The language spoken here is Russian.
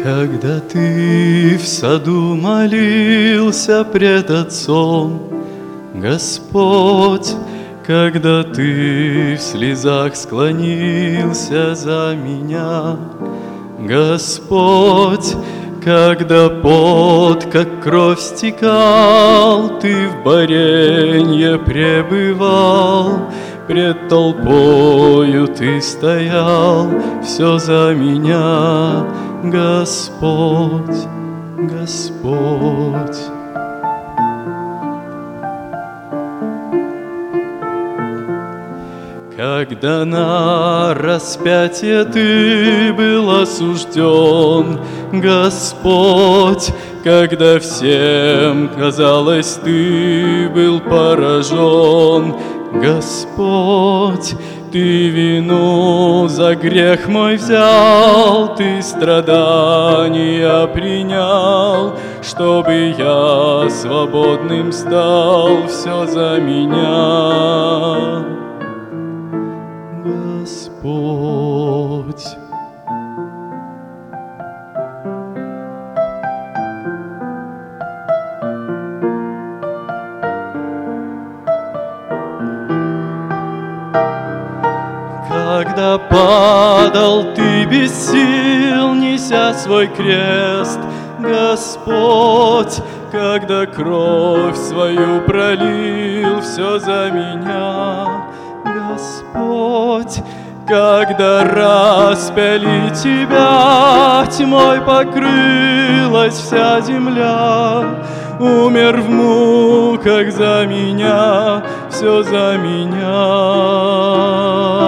Когда ты в саду молился пред Отцом, Господь, когда ты в слезах склонился за меня, Господь, когда пот, как кровь, стекал, ты в боренье пребывал, пред толпою ты стоял, все за меня, Господь, Господь. Когда на распятие ты был осужден, Господь, когда всем казалось, ты был поражен, Господь, ты вину за грех мой взял, ты страдания принял, чтобы я свободным стал, все за меня, Господь. Когда падал ты без сил, неся свой крест, Господь, когда кровь свою пролил, все за меня, Господь, когда распяли тебя, тьмой покрылась вся земля, умер в муках за меня, все за меня.